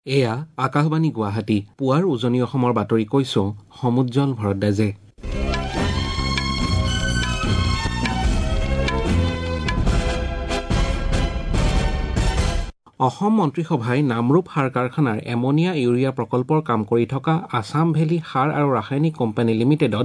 এয়া আকাশবাণী গুৱাহাটী পুৱাৰ উজনি অসমৰ বাতৰি কৈছো সমুজ্জ্বল ভৰদ্বাজে। অসম মন্ত্ৰীসভাই নামৰূপ সাৰ কাৰখানাৰ এমনিয়া ইউৰিয়া প্ৰকল্পৰ কাম কৰি থকা আছাম ভেলী সাৰ আৰু ৰাসায়নিক কোম্পানী লিমিটেডত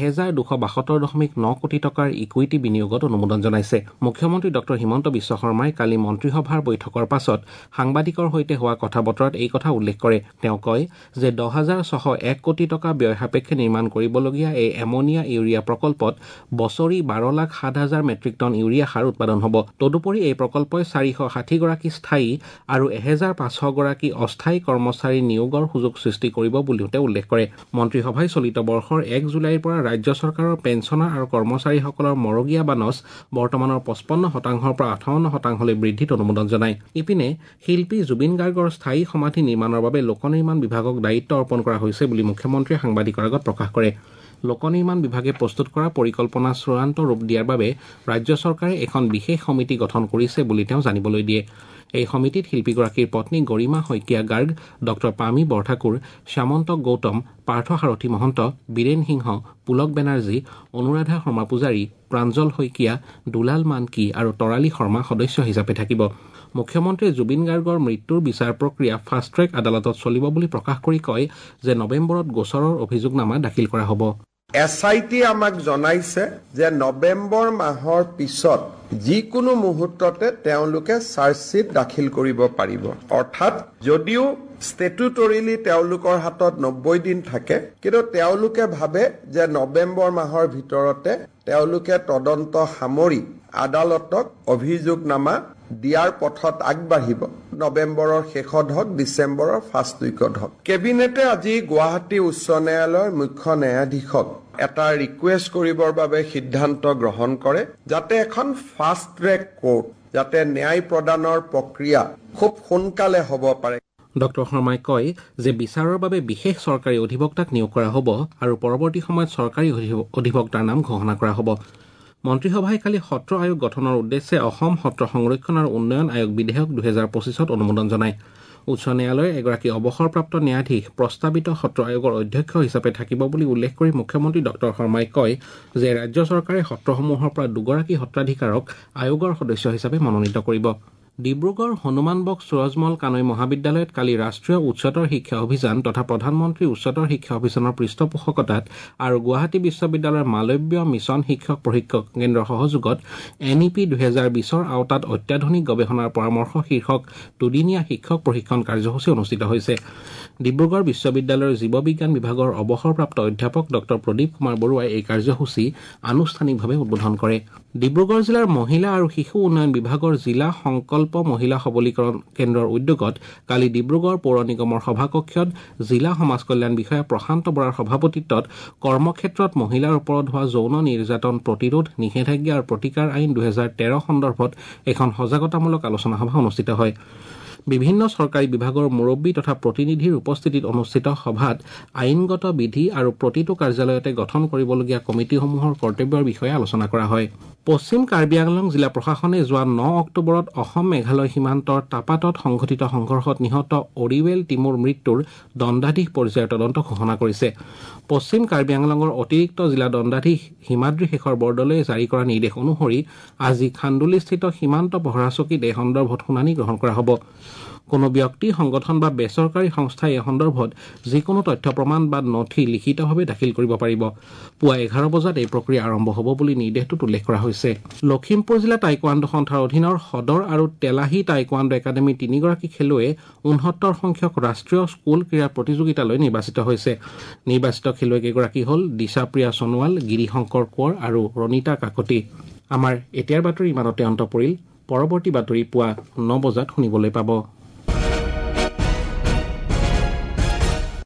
1272.9 কোটি টকাৰ ইকুইটি বিনিয়োগত অনুমোদন জনাইছে। মুখ্যমন্ত্ৰী ডক্টৰ হিমন্ত বিশ্ব শৰ্মাই কালি মন্ত্ৰীসভাৰ বৈঠকৰ পাছত সাংবাদিকৰ সৈতে হোৱা কথা বতৰাত এই কথা উল্লেখ কৰে। তেওঁ কয় যে 10,601 কোটি টকা ব্যয় সাপেক্ষে নিৰ্মাণ কৰিবলগীয়া এই এমনিয়া ইউৰিয়া প্ৰকল্পত বছৰি 12,07,000 মেট্ৰিক টন ইউৰিয়া সাৰ উৎপাদন হ'ব। তদুপৰি এই প্ৰকল্পই 460 গৰাকী স্থায়ী আৰু 1,500 গৰাকী অস্থায়ী কৰ্মচাৰী নিয়োগৰ সুযোগ সৃষ্টি কৰিব বুলিও তেওঁ উল্লেখ কৰে। মন্ত্ৰীসভাই চলিত বৰ্ষৰ 1 জুলাইৰ পৰা ৰাজ্য চৰকাৰৰ পেঞ্চনাৰ আৰু কৰ্মচাৰীসকলৰ মৰগীয়া বানচ বৰ্তমানৰ 55% পৰা 58%লৈ বৃদ্ধিত অনুমোদন জনায়। ইপিনে শিল্পী জুবিন গাৰ্গৰ স্থায়ী সমাধি নিৰ্মাণৰ বাবে লোক নিৰ্মাণ বিভাগক দায়িত্ব অৰ্পণ কৰা হৈছে বুলি মুখ্যমন্ত্ৰীয়ে সাংবাদিকৰ আগত প্ৰকাশ কৰে। লোক নিৰ্মাণ বিভাগে প্ৰস্তুত কৰা পৰিকল্পনা চূড়ান্ত ৰূপ দিয়াৰ বাবে ৰাজ্য চৰকাৰে এখন বিশেষ সমিতি গঠন কৰিছে বুলি তেওঁ জানিবলৈ দিয়ে। এই সমিতিত শিল্পীগৰাকীৰ পত্নী গৰিমা শইকীয়া গাৰ্গ, ডক্টৰ পামী বৰঠাকুৰ, শ্যামন্ত গৌতম, পাৰ্থ সাৰথী মহন্ত, বীৰেন সিংহ, পুলক বেনাৰ্জী, অনুৰাধা শৰ্মা পূজাৰী, প্ৰাঞ্জল শইকীয়া, দুলাল মানকী আৰু তৰালী শৰ্মা সদস্য হিচাপে থাকিব। মুখ্যমন্ত্ৰীয়ে জুবিন গাৰ্গৰ মৃত্যুৰ বিচাৰ প্ৰক্ৰিয়া ফাষ্ট ট্ৰেক আদালতত চলিব বুলি প্ৰকাশ কৰি কয় যে নৱেম্বৰত গোচৰৰ অভিযোগনামা দাখিল কৰা হ'ব। SIT আমাক জনাইছে যে নৱেম্বৰ মাহৰ পিছত যিকোনো মুহূৰ্ততে তেওঁলোকে চাৰ্জশ্বিট দাখিল কৰিব পাৰিব। অৰ্থাৎ যদিও ষ্টেটুটৰিলি তেওঁলোকৰ হাতত 90 দিন থাকে, কিন্তু তেওঁলোকে ভাবে যে নৱেম্বৰ মাহৰ ভিতৰতে তেওঁলোকে তদন্ত সামৰি আদালতক অভিযোগনামা দিয়াৰ পথত আগবাঢ়িব। নৱেম্বৰৰ শেষত হওক, ডিচেম্বৰৰ ফাৰ্ষ্ট উইকত হওক। কেবিনেটে আজি গুৱাহাটী উচ্চ ন্যায়ালয়ৰ মুখ্য ন্যায়াধীশক এটা ৰিকুৱেষ্ট কৰিবৰ বাবে সিদ্ধান্ত গ্ৰহণ কৰে, যাতে এখন ফাষ্ট ট্ৰেক কোৰ্ট, যাতে ন্যায় প্ৰদানৰ প্ৰক্ৰিয়া খুব সোনকালে হ'ব পাৰে। ডক্টৰ শৰ্মাই কয় যে বিচাৰৰ বাবে বিশেষ চৰকাৰী অধিবক্তাক নিয়োগ কৰা হ'ব আৰু পৰৱৰ্তী সময়ত চৰকাৰী অধিবক্তাৰ নাম ঘোষণা কৰা হ'ব। মন্ত্ৰীসভাই কালি সত্ৰ আয়োগ গঠনৰ উদ্দেশ্যে অসম সত্ৰ সংৰক্ষণ আৰু উন্নয়ন আয়োগ বিধেয়ক 2025ত অনুমোদন জনায়। উচ্চ ন্যায়ালয়ে এগৰাকী অৱসৰপ্ৰাপ্ত ন্যায়াধীশ প্ৰস্তাৱিত সত্ৰ আয়োগৰ অধ্যক্ষ হিচাপে থাকিব বুলি উল্লেখ কৰি মুখ্যমন্ত্ৰী ডক্টৰ শৰ্মাই কয় যে ৰাজ্য চৰকাৰে সত্ৰসমূহৰ পৰা 2 গৰাকী সত্ৰাধিকাৰক আয়োগৰ সদস্য হিচাপে মনোনীত কৰিব। ডিব্ৰুগড় হনুমান বক্স সুৰজমল কানৈ মহাবিদ্যালয়ত কালি ৰাষ্ট্ৰীয় উচ্চতৰ শিক্ষা অভিযান তথা প্ৰধানমন্ত্ৰী উচ্চতৰ শিক্ষা অভিযানৰ পৃষ্ঠপোষকতাত আৰু গুৱাহাটী বিশ্ববিদ্যালয়ৰ মালব্য মিছন শিক্ষক প্ৰশিক্ষক কেন্দ্ৰৰ সহযোগত NEP 2020ৰ আওতাত অত্যাধুনিক গৱেষণাৰ পৰামৰ্শ শীৰ্ষক 2দিনীয়া শিক্ষক প্ৰশিক্ষণ কাৰ্যসূচী অনুষ্ঠিত হৈছে। ডিব্ৰুগড় বিশ্ববিদ্যালয়ৰ জীৱবিজ্ঞান বিভাগৰ অৱসৰপ্ৰাপ্ত অধ্যাপক ডক্টৰ প্ৰদীপ কুমাৰ বৰুৱাই এই কাৰ্যসূচী আনুষ্ঠানিকভাৱে উদ্বোধন কৰে। ডিব্ৰুগড় জিলাৰ মহিলা আৰু শিশু উন্নয়ন বিভাগৰ জিলা সংকল্প মহিলা সবলীকৰণ কেন্দ্ৰৰ উদ্যোগত কালি ডিব্ৰুগড় পৌৰ নিগমৰ সভাকক্ষত জিলা সমাজ কল্যাণ বিষয়া প্ৰশান্ত বৰাৰ সভাপতিত্বত কৰ্মক্ষেত্ৰত মহিলাৰ ওপৰত হোৱা যৌন নিৰ্যাতন প্ৰতিৰোধ, নিষেধাজ্ঞা আৰু প্ৰতিকাৰ আইন 2013 সন্দৰ্ভত এখন সজাগতামূলক আলোচনা সভা অনুষ্ঠিত হয়। বিভিন্ন চৰকাৰী বিভাগৰ মুৰব্বী তথা প্ৰতিনিধিৰ উপস্থিতিত অনুষ্ঠিত সভাত আইনগত বিধি আৰু প্ৰতিটো কাৰ্যালয়তে গঠন কৰিবলগীয়া কমিটিসমূহৰ কৰ্তব্যৰ বিষয়ে আলোচনা কৰা হয়। পশ্চিম কাৰ্বি আংলং জিলা প্ৰশাসনে যোৱা 9 অক্টোবৰত অসম মেঘালয় সীমান্তৰ টাপাতত সংঘটিত সংঘৰ্ষত নিহত অৰিৱেল টিমুৰ মৃত্যুৰ দণ্ডাধীশ পৰ্যায়ৰ তদন্ত ঘোষণা কৰিছে। পশ্চিম কাৰ্বি আংলঙৰ অতিৰিক্ত জিলা দণ্ডাধীশ হিমাদ্ৰী শেখৰ বৰদলৈয়ে জাৰি কৰা নিৰ্দেশ অনুসৰি আজি খান্দুলিস্থিত সীমান্ত পহৰা চকীত এই সন্দৰ্ভত শুনানি গ্ৰহণ কৰা হ'ব। কোনো ব্যক্তি, সংগঠন বা বেচৰকাৰী সংস্থাই এই সন্দৰ্ভত যিকোনো তথ্য প্ৰমাণ বা নথি লিখিতভাৱে দাখিল কৰিব পাৰিব। পুৱা 11 বজাত এই প্ৰক্ৰিয়া আৰম্ভ হ'ব বুলি নিৰ্দেশটোত উল্লেখ কৰা হৈছে। লখিমপুৰ জিলা টাইকোৱাণ্ডো সন্থাৰ অধীনৰ সদৰ আৰু তেলাহী টাইকোৱাণ্ডো একাডেমীৰ 3 গৰাকী খেলুৱৈ 69 সংখ্যক ৰাষ্ট্ৰীয় স্কুল ক্ৰীড়া প্ৰতিযোগিতালৈ নিৰ্বাচিত হৈছে। নিৰ্বাচিত খেলুৱৈকেইগৰাকী হ'ল দিশাপ্ৰিয়া সোণোৱাল, গিৰিশংকৰ কোঁৱৰ আৰু ৰণিতা কাকতি। আমাৰ এতিয়াৰ বাতৰি ইমানতে অন্ত পৰিল। পৰৱৰ্তী বাতৰি পুৱা 9 বজাত শুনিবলৈ পাব।